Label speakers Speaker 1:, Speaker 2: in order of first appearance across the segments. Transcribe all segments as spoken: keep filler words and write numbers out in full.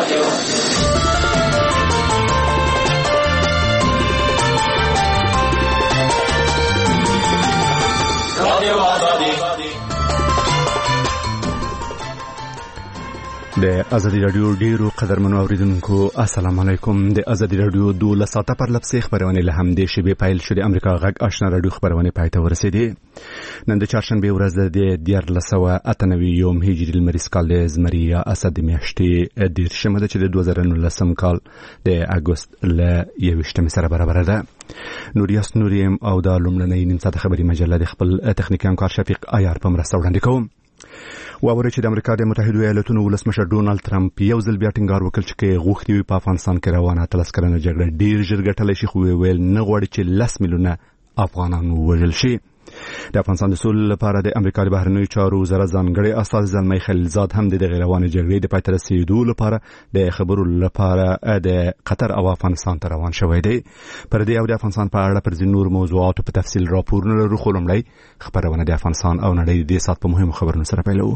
Speaker 1: د ازادي رادیو ډیرو قدرمنو اوریدونکو السلام علیکم. د ازادي رادیو دوله ساعته پر لپسې خبرونه له هم د شبي پایل شو د امریکا غږ آشنا رادیو خبرونه پای ته ورسېدې. نن د چهارشنبه ورځ د دیارلسو اتنوي یوم هجري لمریز کال د زمریا اسد میاشتې د شمه چې د دوه زره نولسم کال د اگست ل یوشتمې سره برابر ده. نوریاس نوریم او د لومړنۍ نیم ساعت خبري مجله د خپل تخنیکي همکار شفیق عیار په مرسته وړاندې کوم. واوري چې د امریکا د متحده ایالاتونو ولسمشر ډونالد ترامپ یو ځل بیا ټینګار وکړ چې غوښتي وي په افغانستان کې روانه اتلس کلنه جګړه ډیر ژر ګټلی شي، خو ویل نه غواړي چې لس میلیونه افغانان ووژل شي. د افغانستان د سولې لپاره د امریکا د بهرنیو چارو وزارت ځانګړی استازی زلمی خلیلزاد هم د روانې جګړې د پای ته رسېدو لپاره د خبرو لپاره د قطر او افغانستان ته روان شوی دی. پر دې او د افغانستان په اړه پر ځینو نور موضوعاتو په تفصیل راپورونه لرو، خو لومړی خبرونه د افغانستان او نړۍ د سات په مهمو خبرونو سره پیلوو.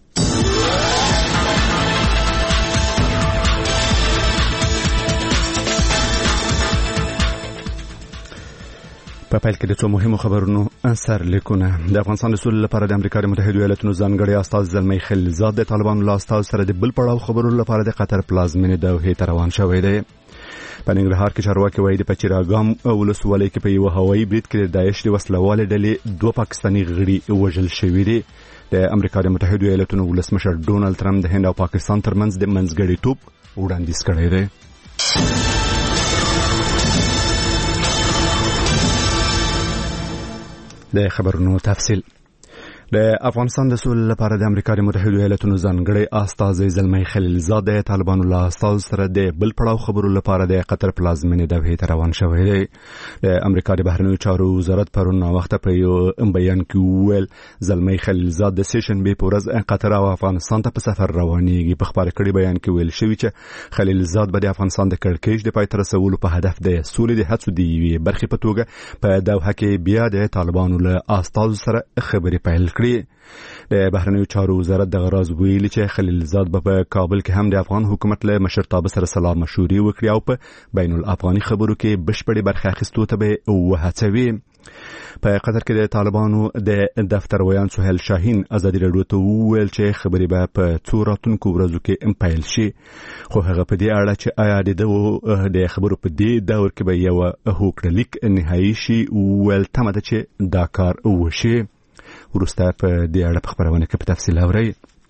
Speaker 1: په پیل کې د څو مهمو خبرونو سر لیکونه. د افغانستان د سولې لپاره د امریکا د متحده ایالاتونو ځانګړی استازی زلمی خلیلزاد د طالبانو له استازو سره د بل پړاو خبرو لپاره د قطر پلازمینې دوحې ته روان شوی دی. په ننګرهار کې چارواکي وایي د پچیراګام ولسوالۍ کې په یو هوایي برید کې د داعش د وسلوالې ډلې دوه پاکستاني غړي وژل شوي دي. د امریکا د متحده ایالاتونو ولسمشر ډونالد ترامپ د هند او پاکستان ترمنځ د منځګړیتوب وړاندیز کړی دی. د خبرونو تفصیل. د افغانستان د سولې لپاره د امریکا د متحده ایالاتونو ځانګړی استازی زلمی خلیلزاد د طالبانو له استازو سره د بل پړاو خبرو لپاره د قطر پلازمینې دوحې ته روان شوی دی. د امریکا د بهرنیو چارو وزارت پرون وخت په یو بیان کې وویل زلمی خلیلزاد د سیشنبې په ورځ قطر او افغانستان ته په سفر روانېږي. په خبر کړي بیان کې ویل شوی چې خلیلزاد به د افغانستان د کړکېچ د پای ته رسولو په هدف د سولې د هڅو د یوې برخې په توګه په دوحه کې بیا د طالبانو له استازو سره خبرې پیل کړي. د بهرنیو چارو وزارت د غراز ویلي چې خلیلزاد به په کابل کې هم د افغان حکومت له مشرتابه سره سلا مشورې وکړي او په بین الافغاني خبرو کې بشپړې برخه اخیستو ته به وهڅوي. په قطر کې د طالبانو د دفتر ویان سهیل شاهین ازادي رادیو ته وویل چې خبرې به په څو راتلونکو ورځو کې پیل شي، خو هغه په دې اړه چې آیا د د خبرو په دې دور کې به یو هوکړلیک نهایي شي ویل تمه ده چې دا کار وشي. ورسته په دې اړه په خبرونه کې په تفصیل اورئ.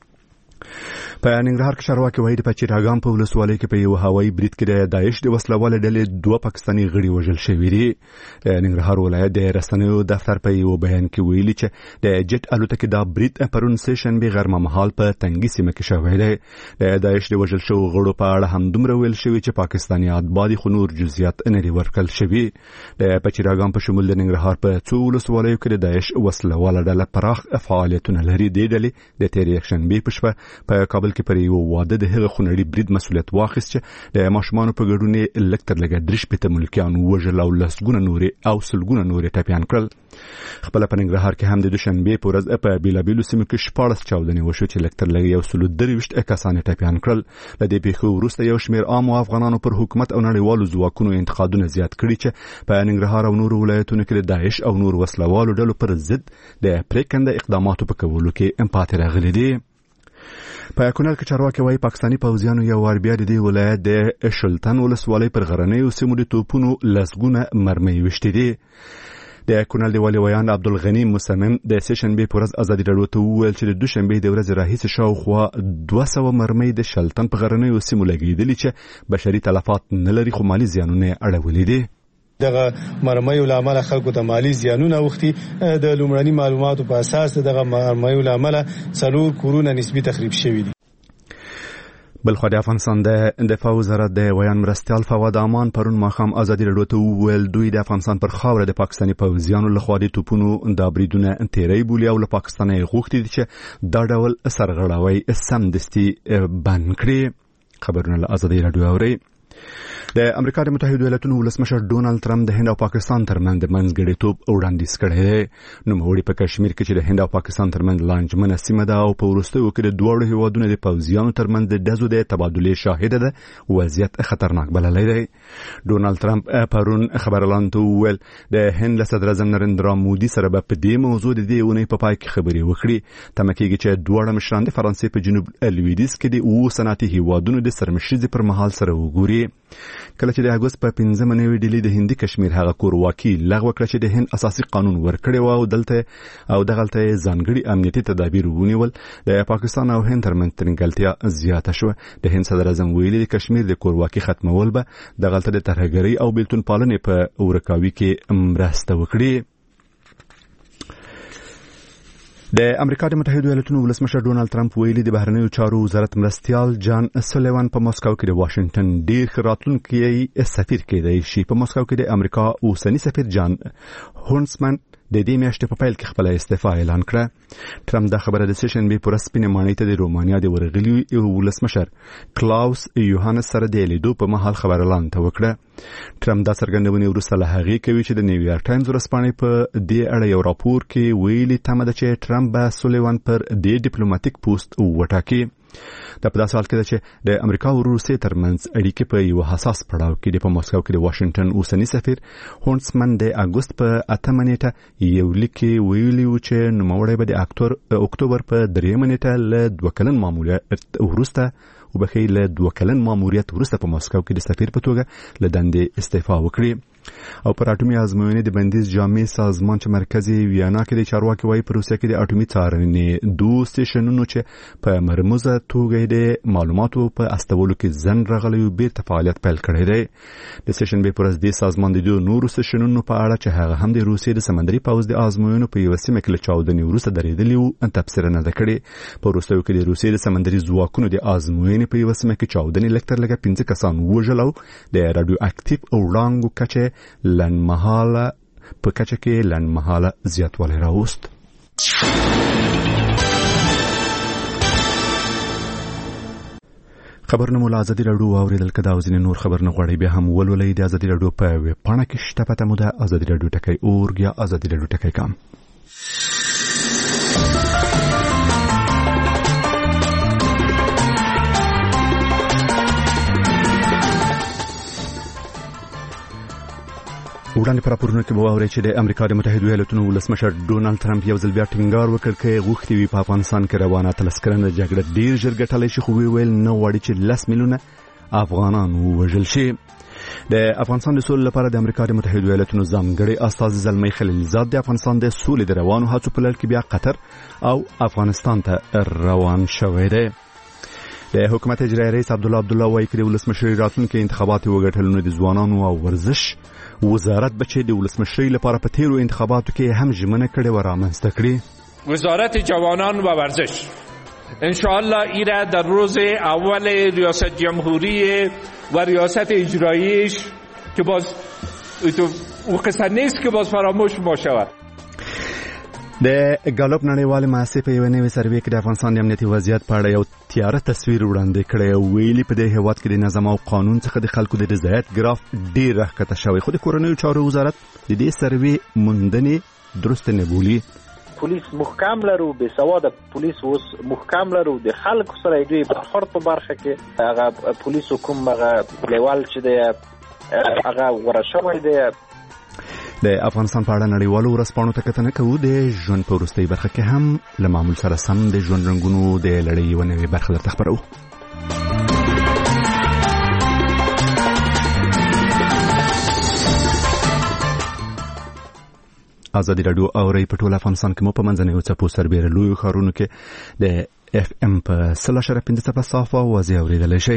Speaker 1: په ننګرهار کې چارواکي وایي د پچیراګام په ولسوالۍ کې په یو هوایي برید کې د داعش د وسلوالې ډلې دوه پاکستاني غړي وژل شوي دي. د ننګرهار ولایت د رسنیو دفتر په یو بیان کې ویلي چې د جټ الوتکې دا برید پرون سیشنبه غرمه مهال په تنګي سیمه کې شوی دی. د داعش د وژل شوو غړو په اړه هم دومره ویل شوی چې پاکستانیات باندې خو نور جزئیات نه لري ورکړل شوی. د پچیراګام په شمول د ننګرهار په څو ولسوالیو کې د داعش وسلواله ډله پراخ فعالیتونه لري. د ډلې د تیر یکشنبه په شپه په کابل کې پر یو واده د هغه خونړي برید مسؤلیت واخیست چې د ماشومانو په ګډون یې لږ تر لږه درې شپېته ملکیان ووژل او لسګونه نورې او سلګونه نورې ټپیان کړل. خپله په ننګرهار کې هم د دوشنبې په ورځ په بېلابېلو سیمو کې شپاړس چاودنې وشو چې لږ تر لږه یو سلو درویشت کسان یې ټپیان کړل. له دې پیښو وروسته یو شمېر عامو افغانانو پر حکومت او نړیوالو ځواکونو انتقادونه زیات کړي چې په ننګرهار او نورو ولایتونو کې د داعش او نور وسلوالو ډلو پر ضد د پرېکنده اقداماتو په کولو کې پاتې راغلي دي. په کونړ کې چارواکي وایي پاکستاني پوځیانو یو وار بیا د دې ولایت د شلتن ولسوالۍ پر غرنیو سیمو د توپونو لسګونه مرمۍ ویشتې دي. د کونړ د والي ویان عبدالغني مصمم د سیشنبې په ورځ ازادي رادیو ته وویل چې د دوشنبې د ورځې راهیسې شاوخوا دوه سوه مرمۍ د شلتن په غرنیو سیمو لګېدلې چې بشري تلفات نه لري خو مالي زیانونه یې اړولي دي.
Speaker 2: دغه مرمایو لامل خلکو ته مالی زیانونه اوختي. د لومړني معلوماتو په اساس دغه مرمایو لامل څلور کورونه نسبی تخریب شوي دي.
Speaker 1: بلخو د افغانستان د دفاع وزارت د ویان مرستیال فواد امان پرون ماښام ازادي رادیو ته وویل دوی د افغانستان پر خاوره د پاکستاني پوځیانو لخوا د توپونو د بریدونه تیری بولي او له پاکستانه غوښتي دي چې دا ډول سرغړاوی سمدستي بند کړي. خبرونه له ازادي رادیو اوري. د امریکا د متحده ایالاتونو ولسمشر ډونالد ترامپ د هند او پاکستان ترمنځ د منځګړیتوب وړاندیز کړی دی. نوموړي په کشمیر کې چې د هند او پاکستان ترمنځ لانجمنه سیمه ده او په وروستیو کې د دواړو هیوادونو د پوځیانو ترمنځ د ډزو د تبادلې شاهده ده، وضعیت خطرناک بللی دی. ډونالد ترامپ پرون خبرلاندو ته وویل د هند له صدر اعظم نریندرا مودي سره به په دې موضوع د دې اونۍ په پای کې خبرې وکړي. تمه کېږي چې دواړه مشران د فرانسې په جنوب لویدیځ کې د اوو صنعتي هیوادونو د سرمشریزې پر مهال سره وګوري. کله چې د اګوست په پنځمه نوې ډیلي د هندي کشمیر هغه کورواکي لغوه کړه چې د هند اساسي قانون ورکړی و او دلته او دغلته ځانګړي امنیتي تدابیر ونیول، د پاکستان او هند ترمنځ ترنګلتیا زیاته شوه. د هند صدر اعظم ویلي د کشمیر د کورواکي ختمول به دغلته د ترهګرۍ او بیلتون پالنې په ورکاوي کې مرسته وکړي. د امریکا د متحده ایالاتونو ولسمشر ډونالد ترامپ ویلي د بهرنیو چارو وزارت مرستیال جان سولیوان په مسکو کې د واشنگټن ډیر راتلونکي سفیر کېدی شي. په مسکو کې د امریکا اوسنی سفیر جان هونسمن د دې میاشتې په پیل کې خپل استعفا اعلان کړه. ترامپ دا خبره د سیشن بي پر سپینې مانۍ ته د رومانیا د ورغلي ولسمشر کلاوس یوهانس سره د لیدو په مهال خبرلاند ته وکړه. ترامپ دا څرګندونه وروسته له هغې کوي چې د نیویارک ټایمز ورځپاڼې په دې اړه یو راپور کې ویلي تمه ده چې ترامپ به سولیوان پر دې ډیپلوماټیک پوسټ وټاکي. دا په داسې حال کې ده چې د امریکا او روسیې ترمنځ اړیکې په یو حساس پړاو کې دي. په مسکو کې د واشنگټن اوسنی سفیر هونسمن د اګوست په اتمه نیټه یو لیک ویلي و چې نوموړی به د اکتوبر په دریمه نیټه له دوه کلن ماموریت وروسته وبخې له دوه کلن ماموریت وروسته په مسکو کې د سفیر په توګه له دندې استعفا وکړي. او پر اټومي ازموینې د بندیز جامع سازمان چې مرکزي ویانا کې د چارواکي وایي په روسیه کې د اټومي څارنې دوه سټیشنونو چې په مرموزه توګه د معلوماتو په استولو کې ځن راغلی بیرته فعالیت پیل کړی دی. د سټیشن به پر دې سازمان د دوه نورو سټیشنونو په اړه چې هغه هم د روسیې د سمندري پوځ د ازموینو په یو سیمه کې له چاودنې وروسته درېدلی و تبصره نه ده کړې. په وروستیو کې د روسیې د سمندري ځواکونو د ازموینې په یو سیمه کې چاودنې لږ تر لږه پنځه کسان ووژل او د راډیو اکټیو وړانګو کچه لنډمهاله په کچه کې لنډمهاله زیاتوالی راوست. خبرونه مو له ازادي راډیو اوریدل کده او ځینې نور خبرونه غواړئ بیا هم ولولئ د ازادي راډیو په ویب پاڼه کې شته پته مو ده ازادي راډیو ټکی اورګ یا ازادي راډیو ټکی کام. وړاندې پر راپورونو کې به واورئ چې د امریکا د متحده ایالاتونو ولسمشر ډونالد ترامپ یو ځل بیا ټینګار وکړ چې غوښتي وي په افغانستان کې روانه اتلس کلنه جګړه ډیر ژر ګټلی شي، خو ویل نه غواړي چې لس میلیونه افغانان ووژل شي. د افغانستان د سولې لپاره د امریکا د متحده ایالاتونو ځانګړي استازي زلمی خلیلزاد د افغانستان د سولې د روانو هڅو په لړ کې بیا قطر او افغانستان ته روان شوی دی. د حکومت اجرایي رئیس عبدالله عبدالله وایي چې د ولسمشرۍ راتلونکي انتخابات وګټل نو د ځوانانو او ورزش وزارت به چې د ولسمشرۍ لپاره په تیرو انتخاباتو کې هم ژمنه کړې و رامنځته کړي.
Speaker 3: وزارت جوانان و ورزش انشاءالله ایره در روز اول ریاست جمهوری و ریاست اجراییش که باز او قصه نیست که باز فراموش ما شود.
Speaker 1: د ګالوپ نړیوال مؤسسې په یو نوې سروې کې د افغانستان د امنیتي وضعیت په اړه یو تیاره تصویر وړاندې کړی او ویلي په دې هیواد کې د نظم او قانون څخه د خلکو د رضایت ګراف ډیر راښکته شوی، خو د کورنیو چارو وزارت د دې سروې موندنې درست نه بولي.
Speaker 4: پولیس محکم لرو، بې سواده پولیس اوس محکم لرو، د خلکو سره دوی برخورد په برخه کې هغه پولیس کوم هغه لیول چې دی هغه غوره شوی دی.
Speaker 1: د افغانستان په اړه نړیوالو ورځپاڼو ته کتنه کوو. د ژوند په وروستۍ برخه کې هم له معمول سره سم د ژوند رنګونو د لړۍ یوه نوې برخه درته خپروو. ازادي راډیو اورئ په ټول افغانستان کې مو په منځنیو څپو سربیره لویو ښارونو کې د اف ام په سل اشاره پنځه څپه صافه واضح اورېدلی شئ.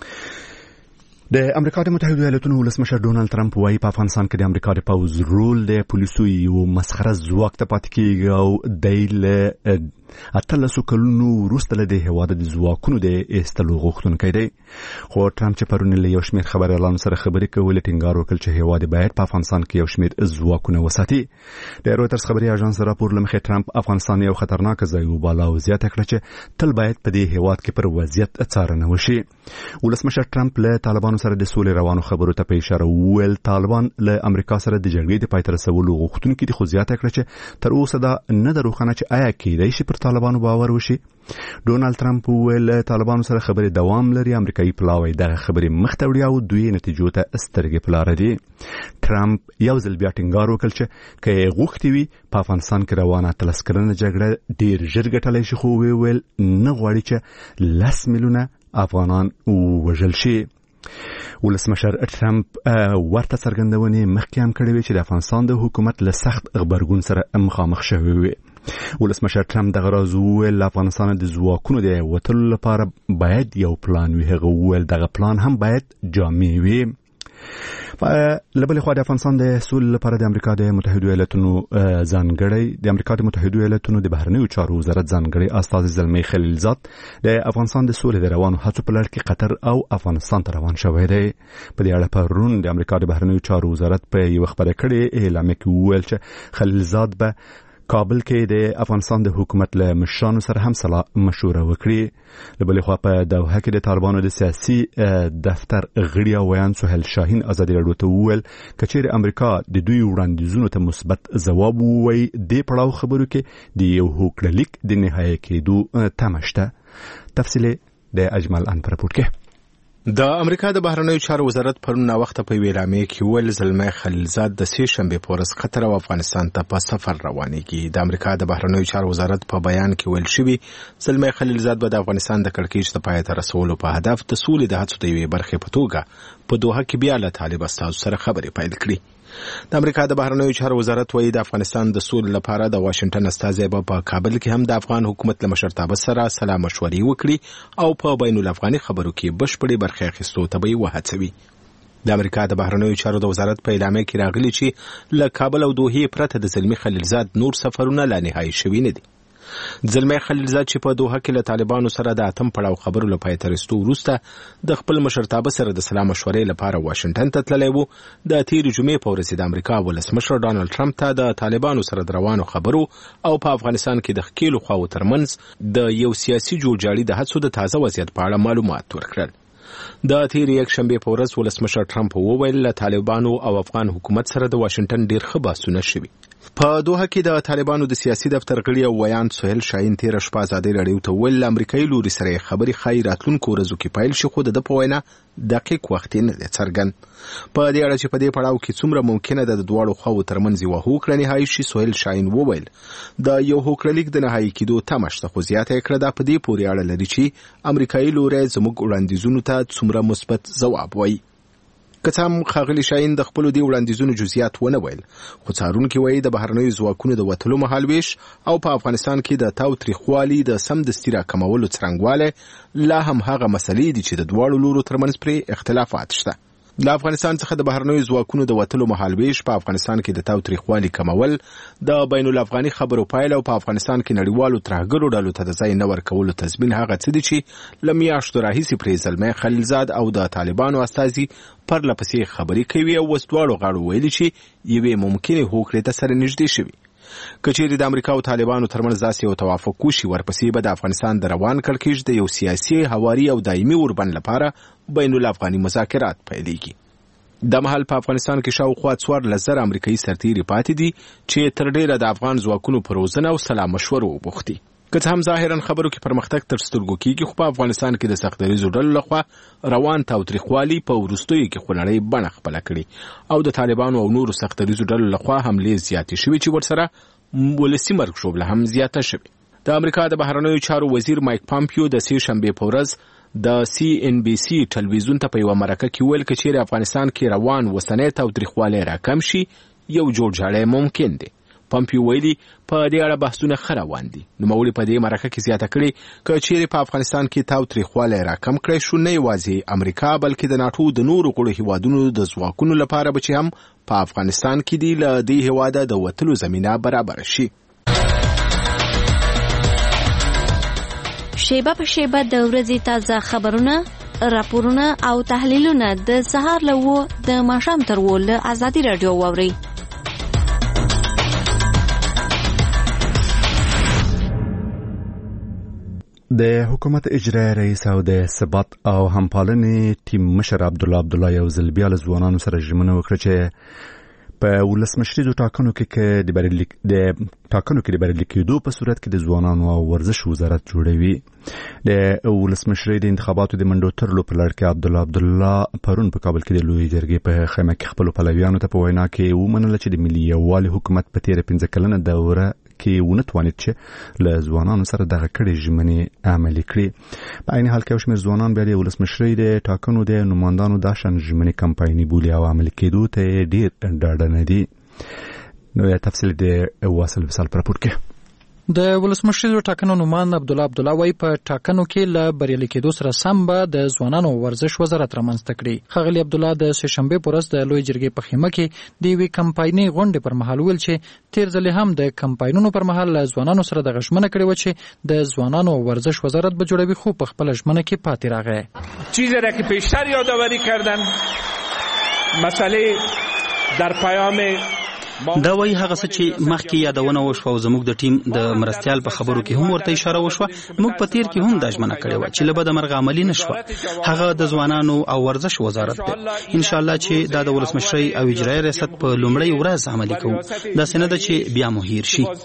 Speaker 1: د امریکا د متحده ایالاتونو ولسمشر ډونالد ترامپ وایي په افغانستان کې د امریکا د پوځ رول د پولیسو یو مسخره ځواک ته پاتې کېږي او دی له اتلسو کلونو وروسته له هیواد د ځواکونو د ایستلو غوښتونکی دی. خو ټرمپ چې پرون له یو شمېر خبريالانو سره خبرې کولې ټینګار وکړ چې هیواد باید په افغانستان کې یو شمېر ځواکونه وساتي. د رویټرز خبري اژانس راپور لمخې ټرمپ افغانستان یو خطرناک ځای وباله او زیاته کړه چې تل باید په دې هیواد کې پر وضعیت څارنه وشي. ولسمشر ټرمپ له طالبانو سره د سولې روانو خبرو ته په اشاره وویل طالبان له امریکا سره د جګړې د پای ته رسولو غوښتونکي دي، خو زیاته کړه چې تر اوسه دا نه د روښانه چې آیا کېدای شي پر طالبانو باور وشي. ډونالد ټرمپ وویل طالبانو سره خبرې دوام لري، امریکایي پلاوی دغه خبرې مخ ته وړي او دوی نتیجو ته سترګې په لاره دي. ټرمپ یو ځل بیا ټینګار وکړ چې که یې غوښتي وي په افغانستان کې روانه اتلس کلنه جګړه ډېر ژر ګټلی شي، خو وویل نه غواړي چې لس میلیونه افغانان ووژل شي. ولسمشر ټرمپ ورته څرګندونې مخکې هم کړې وې چې د افغانستان د حکومت له سخت غبرګون سره مخامخ شوی وي. ولسمشر ټرمپ دغه راز وویل افغانستان د ځواکونو د وتلو لپاره باید یو پلان وي. هغه وویل دغه پلان هم باید جامع وي. لبل خو د افغانستان د سولې لپاره د امریکا د متحده ایالاتونو ځانګړی د امریکا د متحده ایالاتونو د بهرنیو چارو وزارت ځانګړی استاذ زلمی خلیلزاد د افغانستان د سولې د روانو هڅو په لړ کې قطر او افغانستان ته روان شوی دی. په دې اړه پرون د امریکا د بهرنیو چارو وزارت په یو خبره کړې اعلامیه کې وویل چې خلیلزاد به کابل کې د افغانستان د حکومت له مشرانو سره هم سلا مشوره وکړي. له بلې خوا په دوحه کې د طالبانو د سیاسي دفتر غړي او ویان سهیل شاهین ازادي راډیو ته وویل که چیرې امریکا د دوی وړاندیزونو ته مثبت ځواب ووایي دې پړاو خبرو کې د یو هوکړلیک د نهایي کېدو تمه شته. تفصیل د اجمل ان پر راپور کې.
Speaker 5: د امریکا د بهرنیو چارو وزارت پرون وخت په ویلامې کې ویل زلمی خلیلزاد د سې شنبه په ورځ قطر او افغانستان ته په سفر روانېږي. د امریکا د بهرنیو چارو وزارت په بیان کې ویل شوی زلمی خلیلزاد به د افغانستان د کړکېچ د پای ته رسولو په هدف د سولې د هڅو د یوې برخې په توګه په دوحه کې بیا له طالب استازو سره خبرې پیل کړې. د امریکا د بهرنیو چارو وزارت وایي د افغانستان د سولې لپاره د واشنگټن استازی به په کابل کې هم د افغان حکومت له مشرتابه سره سلا مشورې وکړي او په بین الافغاني خبرو کې بشپړې برخې اخیستو ته به یې وهڅوي. د امریکا د بهرنیو چارو د وزارت په اعلامیه کې راغلي چې له کابل او دوحې پرته د زلمی خلیلزاد نور سفرونه لا نهایي شوي نه دي. زلمی خلیلزاد چې په دوحه کې له طالبانو سره د اتم پړاو خبرو لپاره تر رسېدو وروسته د خپل مشرتابه سره د سلا مشورې لپاره واشنگټن ته تللی و، د تېرې جمعې په ورځ د امریکا ولسمشر ډانلډ ټرمپ ته د طالبانو سره د روانو خبرو او په افغانستان کې د ښکېلو خواو ترمنځ د یو سیاسي جوړجاړي د هڅو د تازه وضعیت په اړه معلومات ورکړل. د تېرې یک شنبې په ورځ ولسمشر ټرمپ وویل له طالبانو او افغان حکومت سره د واشنگټن ډېر ښه بحثونه شوي. په دوحه کې د طالبانو د سیاسي دفتر غړي او ویان سهیل شاهین تېره شپه ازادي راډیو ته ویل امریکایي لوري سره خبرې ښایي راتلونکو ورځو کې پیل شي، خو د ده په وینا دقیق وخت یې نه دی څرګند. په دې اړه چې په دې پړاو کې څومره ممکنه ده د دواړو خواو ترمنځ یوه هوکړه نهایي شي، سهیل شاهین وویل د یو هوکړلیک د نهایي کېدو تمه شته، خو زیاته یې کړه دا په دې پورې اړه لري چې امریکایي لوری زموږ وړاندیزونو ته څومره مثبت ځواب وایي. که څه هم ښاغلي شاهین د خپلو دې وړاندیزونو جزئیات ونه ویل، خو څارونکي وایي د بهرنیو ځواکونو د وتلو مهالویش او په افغانستان کې د تاوتریخوالي د سمدستي راکمولو څرنګوالی لا هم هغه مسلې دي چې د دواړو لورو ترمنځ پرې اختلافات شته. د افغانستان څخه د بهرنیو ځواکونو د وتلو مهالویش په افغانستان کې د تاوتریخوالي کمول، د بین الافغاني خبرو پایله او په افغانستان کې نړیوالو ترهګرو ډلو ته د ځای نه ورکولو تضمین هغه څه دي چې له میاشتو راهیسې پرې زلمی خلیلزاد او د طالبانو استازي پرله پسې خبرې کوي او اوس دواړو غاړو ویلي چې یوې ممکنې هوکړې ته سره نږدې شوي. که چیرې د امریکا او طالبانو ترمنځ داسې یو توافق وشي، ورپسې به د افغانستان د روان کړکېچ د یو سیاسي هواري او دایمي اوربند لپاره بین الافغاني مذاکرات پیلېږي. د مهال په افغانستان کې شاوخوا څوارلس زره امریکایي سرتیري پاتې دي چې تر ډېره د افغان ځواکونو په روزنه او سلا مشورو وبوختي. که څه هم ظاهرا خبرو کې پرمختګ تر سترګو کېږي، خو په افغانستان کې د سختدریځو ډلو لخوا روان تاوتریخوالي په وروستیو کې خونړۍ بڼه خپله کړې او د طالبانو او نورو سختدریځو ډلو لخوا حملې زیاتې شوي چې ورسره ولسي مرګ ژوبله هم زیاته شوې. د امریکا د بهرنیو چارو وزیر مایک پامپیو د سې شنبې په ورځ د سی ان بي سي ټلویزیون ته په یوه مرکه کې ویل که چیرې افغانستان کې روان وسنی تاوتریخوالی راکم شي یو جوړجاړی ممکن دی. پامپیو ویلي په دې اړه بحثونه ښه روان دي. نوموړي په دې مرکه کې زیاته کړې که چیرې په افغانستان کې تاوتریخوالی راکم کړی شو، نه یوازې امریکا بلکې د ناټو د نورو غړو هیوادونو د ځواکونو لپاره به چې هم په افغانستان کې دي له دې هیواده د وتلو زمینه برابره شي.
Speaker 6: شیبه په شیبه د ورځې تازه خبرونه، راپورونه او تحلیلونه د سهار له وو د ماښام تر وو له ازادي راډیو واورئ.
Speaker 1: د حکومت اجرایي رئیس او د ثبات او همپالنې ټیم مشر عبدالله عبدالله یو ځل بیا له ځوانانو سره ژمنه وکړه چې په ولسمشریزو ټاکنو کې د بریالي د ټاکنو کې د بریالي کېدو په صورت کې د ځوانانو او ورزش وزارت جوړوي. د ولسمشرۍ د انتخاباتو د منډو ترلو په لړ کې عبدالله عبدالله پرون په کابل کې د لوی جرګې په خیمه کې خپلو پلویانو ته په وینا کې ومنله چې د ملي یووالي حکومت په تېره پنځه کلنه دوره کې ونه توانید چې له ځوانانو سره دغه کړې ژمنې عملي کړي. په عین حال کې یو شمېر ځوانان بیا د ولسمشرۍ د ټاکنو د نمایندانو دا شان ژمنې کمپایني بولي او عملي کېدو ته یې ډېر ډاډه نه دي. نو تفصیل د واصل وصال پر راپور کې
Speaker 7: د ولسمشریزو ټاکنو نومان عبدالله عبدالله وایي په ټاکنو کې له بریالي کېدو سره سم به د ځوانانو ورزش وزارت رامنځته کړي. ښاغلي عبدالله د سهشنبې په ورځ د لوی جرګې په خیمه کې د یوې کمپایني غونډې پر مهال وویل چې تېر ځلې هم د کمپاینونو پر مهال له ځوانانو سره دغه ژمنه کړې وه چې د ځوانانو ورزش وزارت به جوړوي، خو په خپله ژمنه کې پاتې راغی.
Speaker 3: چیزی را که پیشتر یادآوری کردن مسئله در پیام
Speaker 8: دا وایي هغه څه چې مخکې یادونه وشوه او زموږ د ټیم د مرستیال په خبرو کې هم ورته اشاره وشوه. موږ په تیر کې هم دا ژمنه کړې وه چې له بده مرغه عملي نه شوه. هغه د ځوانانو او ورزش وزارت دی. انشاءالله چې دا د ولسمشرۍ او اجرایي ریاست په لومړۍ ورځ عملي کوو. داسې نه ده چې بیا مو هیر شي.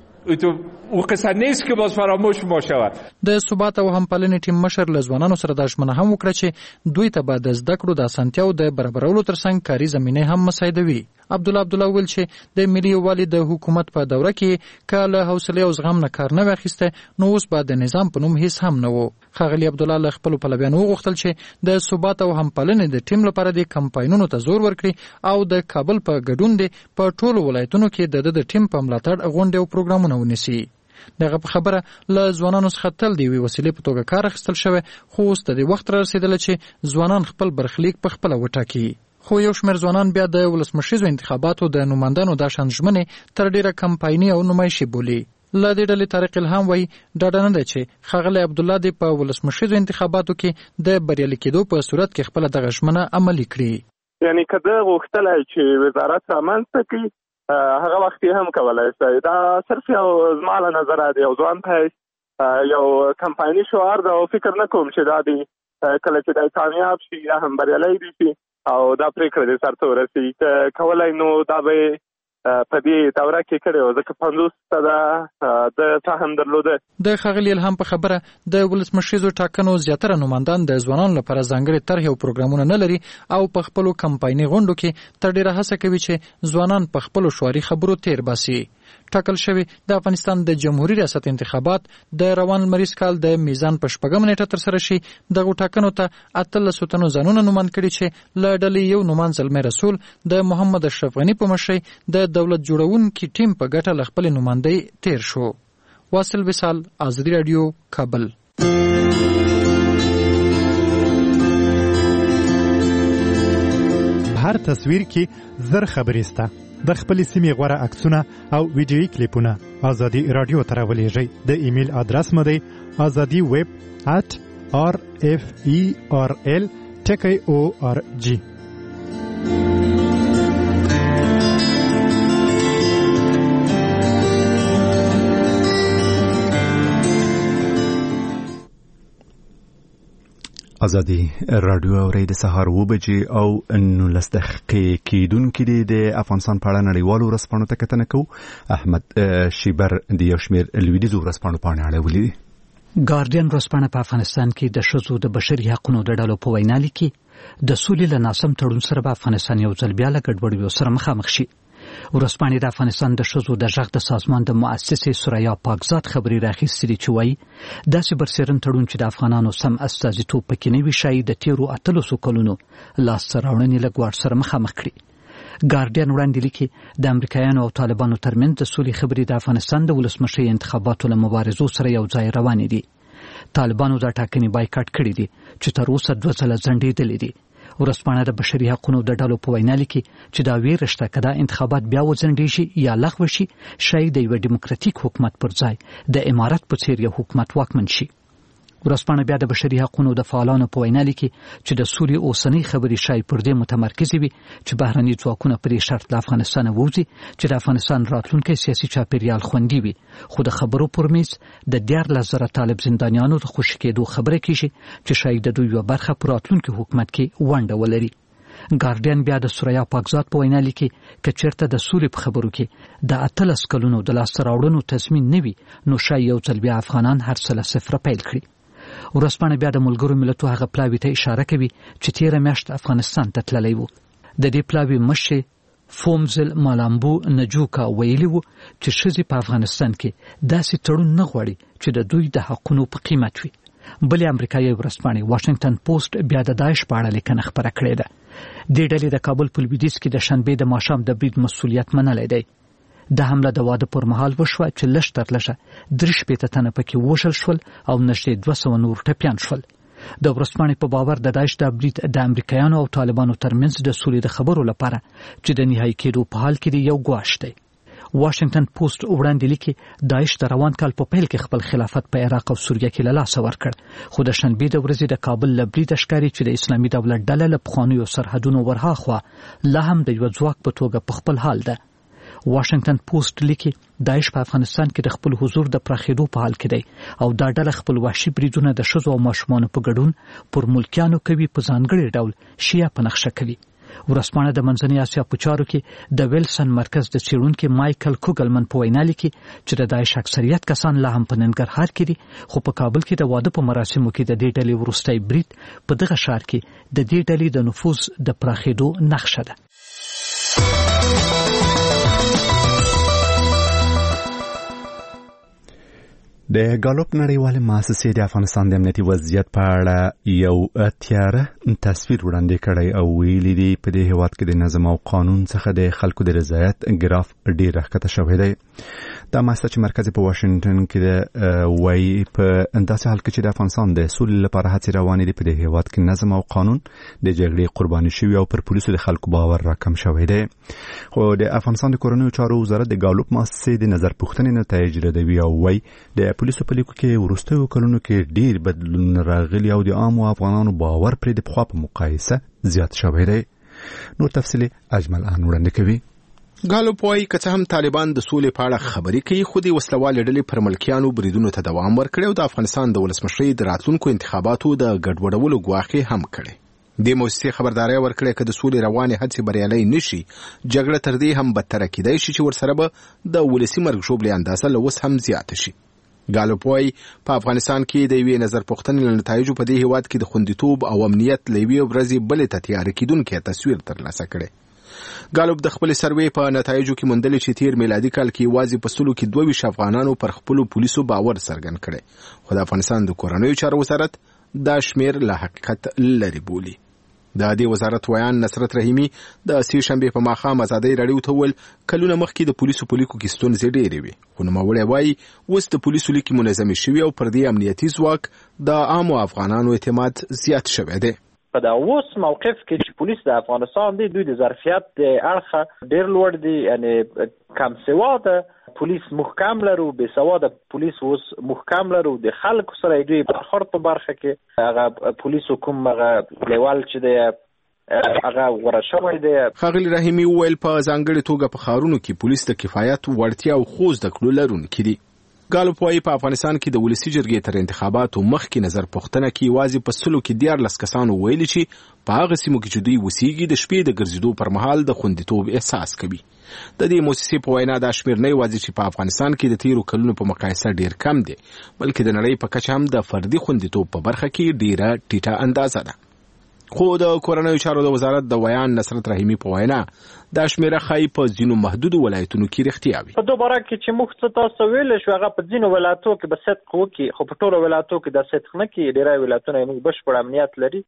Speaker 3: او قصه نیست که باز فراموش ما شود.
Speaker 7: د ثبات او همپالنې ټیم مشر له ځوانانو سره دا ژمنه هم وکړه چې دوی ته به د زده کړو د اسانتیاو د برابرولو ترڅنګ کاري زمینې هم مساعدوي. عبدالله عبدالله ویل چې د ملي یووالي د حکومت په دوره کې که له حوصلې او زغم نه کار نه وای اخیسته نو اوس به د نظام په نوم هیڅ هم نه و. ښاغلي عبدالله له خپلو پلویانو وغوښتل چې د ثبات او همپالنې د ټیم لپاره د کمپاینونو ته زور ورکړي او د کابل په ګډون د په ټولو ولایتونو کې د د ټیم په ملاتړ غونډې او پروګرامونه ونیسي. دغه په خبره له ځوانانو څخه تل د یوې وسیلې په توګه کار اخیستل شوی، خو اوس د دې وخت را رسېدلی چې ځوانان خپل برخلیک په خپله وټاکي. خو یو شمېر ځوانان بیا د ولسمشریزو انتخاباتو د نمایندانو دا شان ژمنې تر ډېره کمپایني او نمایشي بولي. له دې ډلې طارق الهام وایي ډاډه نه ده چې ښاغلی عبدالله دې په ولسمشریزو انتخاباتو کې د بریالي کېدو په صورت کې خپله دغه ژمنه عملي کړي.
Speaker 9: یعنی که ده غوښتلی چې وزارت رامنځته کړي هغه وخت یې هم کولی شي. دا صرف یو زما له نظره د یو ځوان په حیث یو کمپایني شعار ده او فکر نه کوم چې دا دی کله چې دی کامیاب شي یا هم بریالی دي شي او دا پرېکړه دې سرته ورسي. که کولی نو دا به په دې دوره کې کړی و ځکه پنځوس سده د فهم درلوده.
Speaker 7: د ښاغلي الهام په خبره د ولسمشریزو ټاکنو زیاتره نمایندان د ځوانانو لپاره ځانګړې طرحې او پروګرامونه نه لري او په خپلو کمپایني غونډو کې تر ډېره هڅه کوي چې ځوانان په خپلو شعاري خبرو تیر باسي. ټاکل شوی د افغانستان د جمهوریت ریاست انتخابات د روان لمریز کال د میزان په شپږمه نیټه ترسره شي. دغو ټاکنو ته اتلسو تنو ځانونه نوماند کړي چې له ډلې یو نوماند زلمی رسول د محمد اشرف غني په مشرۍ د دولت جوړونکي ټیم په ګټه له خپلې نمایندۍ تیر شو. واصل وصال، ازادي راډیو، کابل.
Speaker 10: هر تصویر کې زر خبرې سته. د خپل سیمې غوړه عکسونه او ویډیويي کلیپونه ازادي رادیو ته راولېږئ. د ایمیل ادرس مو دی azadi web at r f e r l ټکی او ار جی.
Speaker 1: ازادي رادیو اوري د سهار و بجې او نولس دقیقې کېدونکې دي. د افغانستان په اړه نړیوالو ورځپاڼو ته کتنه کوو. احمد شیبر د یو شمېر لویدیځو ورځپاڼو پاڼې اړولې دي.
Speaker 11: ګارډین ورځپاڼه په افغانستان کې د ښځو د بشري حقوقو د ډلو په وینا لیکي د سولې له ناسم تړون سره به افغانستان یو ځل بیا له ګډوډیو سره مخامخ شي. ورځپاڼې د افغانستان د ښځو د غږ د سازمان د مؤسسې سوریا پاکزاد خبري راخیستې چې وایي داسې برسېرن تړون چې د افغانانو سم استازیتوب پکې نه وي ښایي د تیرو اتلسو کلونو لاسته راوړنې له ګواښ سره مخامخ کړي. ګارډین وړاندې لیکي د امریکایانو او طالبانو ترمنځ د سولې خبرې د افغانستان د ولسمشرۍ انتخاباتو له مبارزو سره یو ځای روانې دي. طالبانو دا ټاکنې بایکاټ کړي دي چې تر اوسه دوه ځله ځنډېدلې دي. ورځپاڼه د بشري حقوقو د ډلو په وینا لیکي چې دا ویره شته که دا انتخابات بیا وځنډېږي یا لغوه شي ښایي د یوه ډیموکراتیک حکومت پر ځای د امارت په څېر یو حکومت واکمن شي. ورځپاڼه بیا د بشري حقوقو د فعالانو په وینا لیکي چې د سولې اوسنۍ خبرې شای پر دې متمرکز وي چې بهرني ځواکونه پرې شرط له افغانستان ووځي چې د افغانستان راتلونکي سیاسي چاپیریال خوندي وي، خو د خبرو پر میز د دیارلس زره طالب زندانیانو د خوشي کېدو خبره کیږي چې شاید د دوی یوه برخه په راتلونکي حکومت کې ونډه ولري. ګارډین بیا د سوریا پاکزاد په وینا لیکي که چېرته د سولې په خبرو کې د اتلس کلونو د لاسته راوړنو تضمین نه وي نو شاید یو ځل بیا افغانان هر څه له صفره پیل کړي. ورځپاڼه بیا د ملګرو ملتونو هغه پلاوي ته اشاره کوي چې تېره میاشت افغانستان ته تللی و. د دې پلاوي مشر فومزل مالامبو نجوکا ویلي و چې ښځې په افغانستان کې داسې تړون نه غواړي چې د دوی د حقونو په قیمت وي. بلې امریکایي ورځپاڼې واشنګټن پوسټ بیا د داعش په اړه لیکنه خپره کړې ده. دې ډلې د کابل په لویدیځ کې د شنبې د ماښام د برید مسؤلیت منلی دی. د حمله د واده پر مهال وشوه چې لږ تر لږه درې شپېته تنه پکې وژل شول او نږدې دوه سوه نور ټپیان شول. د ورځپاڼې په باور د داعش د برید د امریکایانو او طالبانو ترمنځ د سولې د خبرو لپاره چې د نهایي کېدو په حال کې دی یو ګواښ دی. واشنګټن پوسټ وړاندې لیکي داعش د روان کال په پیل کې خپل خلافت په عراق او سوریه کې له لاسه ورکړ، خو د شنبې د ورځې د کابل له بریده ښکاري چې د اسلامي دولت ډله له پخوانیو سرحدونو ورهاخوا لا هم د یوه ځواک په توګه په خپل حال ده. واشنګټن پوسټ لیکي داعش په افغانستان کې د خپل حضور د پراخېدو په حال کې دی او دا ډله خپل وحشي بریدونه د ښځو او ماشومانو په ګډون پر ملکیانو کوي، په ځانګړي ډول شیعه په نقشه کوي. ورځپاڼه د منځنۍ اسیا په چارو کې د ویلسن مرکز د څېړونکي مایکل کوګلمن په وینا لیکي چې د داعش اکثریت کسان لا هم په ننګرهار کې دي، خو په کابل کې د واده په مراسمو کې د دې ډلې وروستی برید په دغه ښار کې د دې ډلې د نفوذ د پراخېدو نښه ده.
Speaker 1: د ګالوپ نړیوالې مؤسسې د افغانستان د امنیتي وضعیت په اړه یو تیاره تصویر وړاندې کړی او ویلي دي په دې هیواد کې د نظم او قانون څخه د خلکو د رضایت ګراف ډېر راښکته شوی دی. دا مؤسسه چې مرکز په واشنګټن کې ده وایي په داسې حال کې چې د افغانستان د سولې لپاره هڅې روانې دي، په دې هیواد کې نظم او قانون د جګړې قرباني شوي او پر پولیسو د خلکو باور راکم شوی دی. خو د افغانستان د کورنیو چارو وزارت د ګالوپ مؤسسې د نظر پوښتنې نتایج ردوي او وایي د پولیسو په لیکو کې وروستیو کلونو کې ډېر بدلون راغلي او د عامو افغانانو باور پرې د پخوا په مقایسه زیات شوی دی. نور تفصیل اجمل آن وړاندې کوي.
Speaker 5: ګالوپ وایي که څه هم طالبان د سولې په اړه خبرې کوي، خو د وسلوالې ډلې پر ملکیانو بریدونو ته دوام ورکړی او د افغانستان د ولسمشرۍ د راتلونکو انتخاباتو د ګډوډولو ګواښ هم کړی. د موسسې خبرداری ورکړی که د سولې روانې هڅې بریالۍ نشي، جګړه تر دې هم بدتره کیدای شي چې ورسره به د ولسي مرګ ژوبلې اندازه له اوس هم زیاته شي. ګالوپ وایي په افغانستان کې د یوې نظر پوښتنې له نتایجو په دې هیواد کې د خوندیتوب او امنیت له یوې ورځې بلې ته تیاره کیدونکی تصویر ترلاسه کړی. ګالوپ د خپل سروې په نتایجو کې موندلې چې تیر میلادي کال کې یوازې په سلو کې دوه ویشت افغانانو پر خپلو پولیسو باور څرګند کړی، خو د افغانستان د کورنیو چارو وزارت دا شمیر له حقیقت لرې بولي. د دې وزارت ویان نصرت رحیمي د سې شنبې په ماښام ازادۍ راډیو ته وویل کلونه مخکې د پولیسو په لیکو کې ستونزې ډېرې وې، خو نوموړی وایي اوس د پولیسو لیکې منظمې شوي او پر دې امنیتي ځواک د عامو افغانانو اعتماد زیات شوی دی.
Speaker 4: په دا اوس موقف کې چې پولیس د افغانستان دی، دوی د ظرفیت د اړخه ډېر لوړ دي، یعنی کم سواده پولیس محکم لرو، بې سواده پولیس اوس محکم لرو، د خلکو سره دوی برخورد په برخه کې هغه پولیس کوم هغه لیول چې دی هغه غوره شوی دی.
Speaker 5: ښاغلي رحیمي وویل په ځانګړې توګه په ښارونو کې پولیس د کفایت وړتیا او ښو زده کړو لرونکي دي. ګالوپ وایي په افغانستان کې د ولسي جرګې تر انتخاباتو مخکې نظر پوښتنه کې یوازې په سلو کې دیارلس کسانو ویلي چې په هغه سیمو کې چې دوی اوسېږي د شپې د ګرځېدو پر مهال د خوندیتوب احساس کوي. د دې موسسې په وینا دا شمېر نه یوازې چې په افغانستان کې د تیرو کلونو په مقایسه ډېر کم دی، بلکې د نړۍ په کچه هم د فردي خوندیتوب په برخه کې ډېره ټیټه اندازه ده. خو د کورنیو چارو د وزارت د ویان نصرت رحیمي په وینا دا شمیره ښایي په ځینو محدودو ولایتونو کې رښتیا وي.
Speaker 4: په دوباره کې چې موږ څه تاسو ویل شو هغه په ځینو ولایتونو کې به صدق وکړي، خو په ټولو ولایتونو کې دا صدق نه کوي. ډېری ولایتونه موږ بشپړ امنیت لري،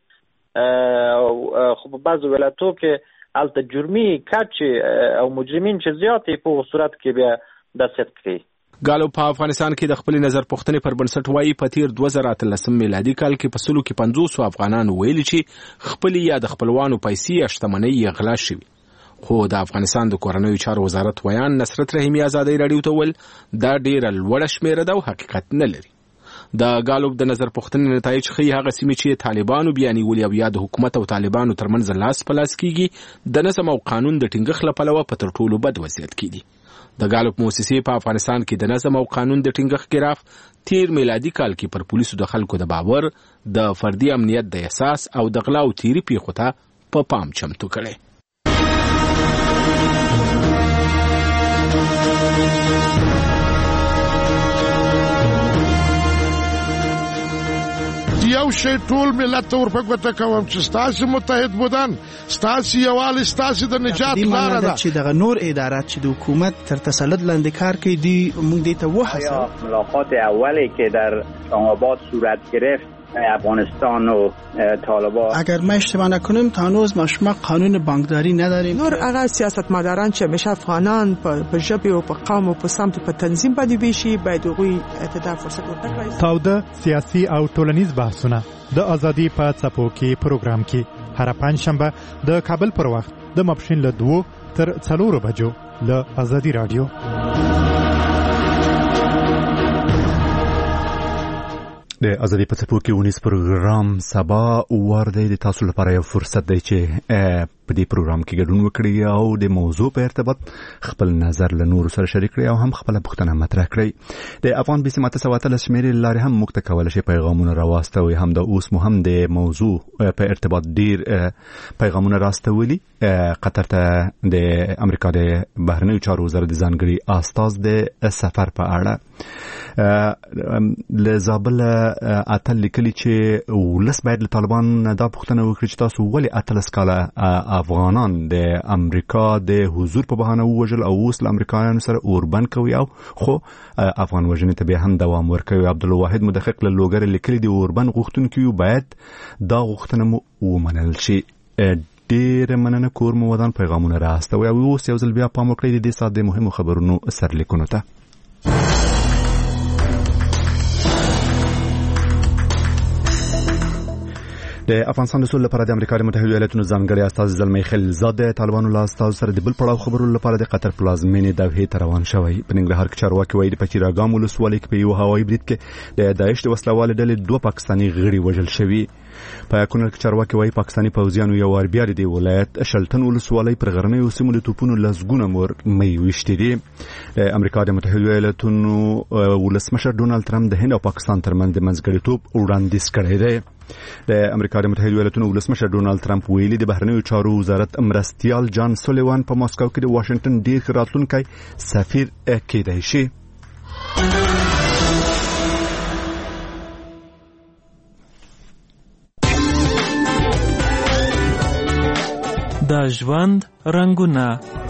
Speaker 4: خو په بعضو ولایتونو کې هلته جرمي کچې او مجرمین چې زیات یې په صورت کې بیا دا صدق کوي.
Speaker 5: ګالوپ په افغانستان کې د خپل نظر پوښتنې پر بنسټ وایي په تیر دوه زره اتلسم میلادي کال کې په سلو کې پنځوسو افغانانو ویلي چې خپل یا د خپلوانو پیسې یا شتمنۍ یې غلا شوي. خو د افغانستان د کورنیو چارو وزارت ویان نصرت رحیمي ازادۍ راډیو ته وویل دا ډېره لوړه شمېره ده او حقیقت نه لري. د ګالوب د نظر پوښتنې نتایج ښیي هغه سیمې چې طالبانو بیا نیولې او یا د حکومت او طالبانو ترمنځ لاس په لاس کیږي د نظم او قانون د ټینګښت له پلوه په تر ټولو بد وضعیت کې دي. د ګالوب موسسې په افغانستان کې د نظم او قانون د ټینګښت ګراف تیر میلادي کال کې پر پولیسو د خلکو د باور، د فردي امنیت د احساس او د غلا او تیری پیښو ته په پام چمتو کړي.
Speaker 12: یو شی ټول ملت ته ورپګوته کوم چې ستاسو متحد بودن، ستاسو یووالی، ستاسو د نجات لاره ده.
Speaker 13: چې دغه نور ادارات چې د حکومت تر تسلط لاندې کار کوي دي موږ دې ته وهڅوو.
Speaker 14: ملاقات اولی که در اسلام‌آباد صورت گرفت افغانستان و طالبان،
Speaker 13: اگر ما اشتباه نکنیم تا هنوز ما شما قانون بانکداری نداریم.
Speaker 15: نور هغه سیاستمداران چې همیشه افغانان په ژبه او په قوم او په سمت په تنظیم باندې ویشي باید هغوی ته فرصت ورکړي.
Speaker 10: تاوده سیاسي او ټولنیز بحثونه د ازادي په څپو کې پروګرام کې هر پنځشنبه د کابل پر وخت د ماپښین له دوه تر څلورو بجو له ازادي رادیو.
Speaker 1: د ازادي په څپو کې ونیس پروګرام سبا ور دی د تاسو لپاره یو فرصت دی چې په دې پروګرام کې ګډون وکړئ او د موضوع په ارتباط خپل نظر له نورو سره شریک کړئ او هم خپل پوښتنه مطرح کړئ. د افغان بیسي ماته سواتل شمیرې لارې هم موږ ته کولی شي پیغامونه راواستوي. هم د اوس مو هم د موضوع په ارتباط ډیر پیغامونه راستولي. قطر ته د امریکا د بهرنیو چارو وزارت د ځانګړي استاذ د سفر په اړه له زابل اتل لیکلي چې ولس باید له طالبان دا پوښتنه وکړي چې تاسو ولې اتلس کاله افغانان د امریکا د حضور په بهانه ووژل او اوس له امریکایانو سره اوربند کوي او خو افغان وژنې ته بیا هم دوام ورکوي. عبدالواحد مدقق له لوګر لیکلي د اوربند غوښتونکو باید دا غوښتنه مو ومنل شي. ډېر مننه کور مو ودان پیغامونه راستوي او اوس یو ځل بیا پام وکړئ د دې ساعت د مهمو خبرونو سرلیکونو ته. د افغانستان د سولې لپاره د امریکا متحده ایالاتونو ځانګړي استازی زلمی خلیلزاد د طالبانو له استازو سره د بل پړاو خبرو لپاره د قطر پلازمینې دوحې ته روان شوی. په ننګرهار کې چارواکي وایي د پچیراګام ولسوالۍ کې په یو هوایي برید کې د داعش د وسلوالو ډلې دوه پاکستاني غړي وژل شوي. په کونړ کې چارواکي وایي پاکستاني پوځیانو یو وار بیا د ولایت شلتن ولسوالۍ پر غرنیو سیمو د توپونو لسګونه مور مې ویشتي دي. د امریکا د متحده ایالاتونو ولسمشر ډونالد ټرمپ د هند او پاکستان ترمنځ د منځګړیتوب وړاندیز کړی دی. د امریکا د متحده ایالاتونو ولسمشر ډونالد ټرمپ ویلي د بهرنیو چارو وزارت مرستیال جان سولیوان په ماسکو کې د واشنگټن ډیر ښه راتلونکی سفیر کېدای شي.
Speaker 16: د ژوند رنگونه.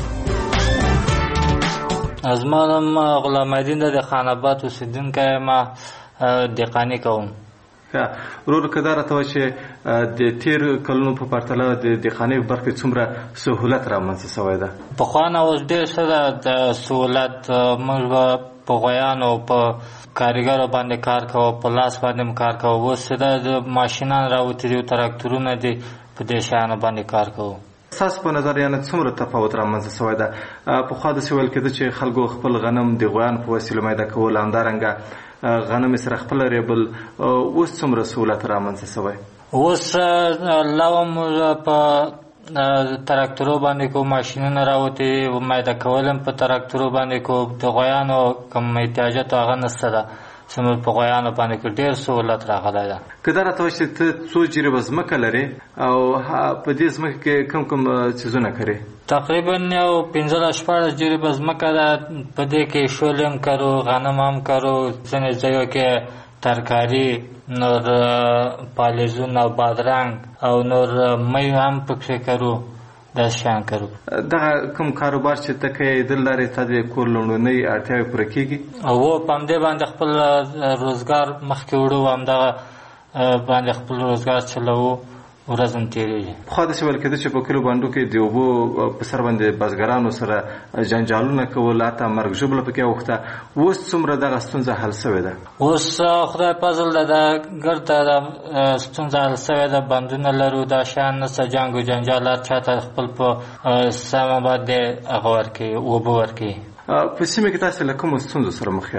Speaker 17: از ما نام غلام الدین د خاناباد اوسیدونکی ما دقانی کوم.
Speaker 18: ورور کدا راته چې د تیر کلونو په پرتله د دخانې برخه څومره سہولت رامنځته شوې ده.
Speaker 17: په خوانه اوس ډېر سره د سہولت موږ په غویانو په کاریګرو باندې کار کوو، په لاس باندې کار کوو. اوس د ماشینان راوتي دي، تراکتورونه دي، په دې شیانو باندې کار کوو.
Speaker 18: تاسو په نظر یعنی څومره تفاوت رامنځته شوی ده؟ په خوا د سوال کېده چې خلکو خپل غنم د غویانو په وسیله میده کول، همدارنګه غنم سره خپل ریبل، اوس څومره سہولت رامنځته شوی؟
Speaker 17: اوس لوم په تراکتورو باندې کو، ماشینونه راوتي میده کولم په تراکتورو باندې کو. د غویانو کوم احتیاجات هغه نشته ده، سمول په غویانو باندې کې ډېر سہولت راغلی ده.
Speaker 18: که دا راته وایي چې ته څو جریبه ځمکه لرې او په دې ځمکه کې کوم کوم څیزونه کرې؟
Speaker 17: تقریبا یو پنځلس شپاړس جریبه ځمکه ده. په دې کې شولې هم کرو، غنم هم کرو، ځینې ځایو کې ترکاري، نور پالیزونه او بادرنګ او نور می هم پکې کرو. دا شان کرو.
Speaker 18: دا کوم کاروبار چې ته کوې د لارې ته د کور لومړنۍ اړتیاوې پوره کېږي؟
Speaker 17: او په همدې باندې خپل روزګار مخکې وړو، همدغه باندې خپل روزګار چلوو، ورځ هم تېرېږي.
Speaker 18: پخوا داسې ویل کېده چې په کلو بانډو کې د اوبو په سر باندې بزګرانو سره جنجالونه کول، حتی مرګ ژوبله پکې اوښته. اوس څومره دغه ستونزه حل شوې ده؟
Speaker 17: اوس خدای فضل ده، دا ګرده دا ستونزه حل شوې ده. بندونه لرو، دا شیان نشته، جنګ و جنجال هر چا ته خپل په سمه باندې هغه ورکوي، اوبه ورکوي.
Speaker 18: په سیمه کې تاسو له کومو ستونزو سره مخ یاست؟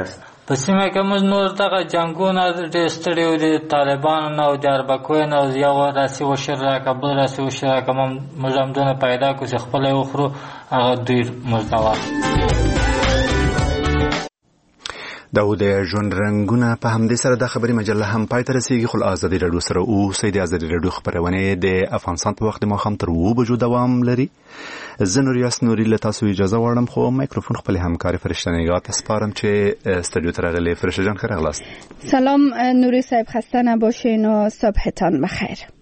Speaker 17: په سیمه کې موږ نور دغه جنګونه ډېر ستړي وو د طالبانو نه او د اربکیو نه، یو راسي وشر راکړه بل راسي وشر راکړه، موږ همدونه پیدا کړو چې خپله یې وخورو، هغه دوی مزده واخلو.
Speaker 1: دا و د ژوند رنګونه. په همدې سره د خبري مجله هم پای ته رسیږي. خو ازادي راډیو سره اوسئ. د ازادي راډیو خبرونه د افغانستان په وخت د ماښام تر اوه بجو دوام لري. زه نور یاس نوري له تاسو اجازه غواړم، خو مایکروفون خپل همکار فرشته نگاه ته سپارم چې استودیو ته راغلي. فرشته جان خیر اغلاست.
Speaker 19: سلام نوری صاحب، خسته نباشین و صبحتان بخیر.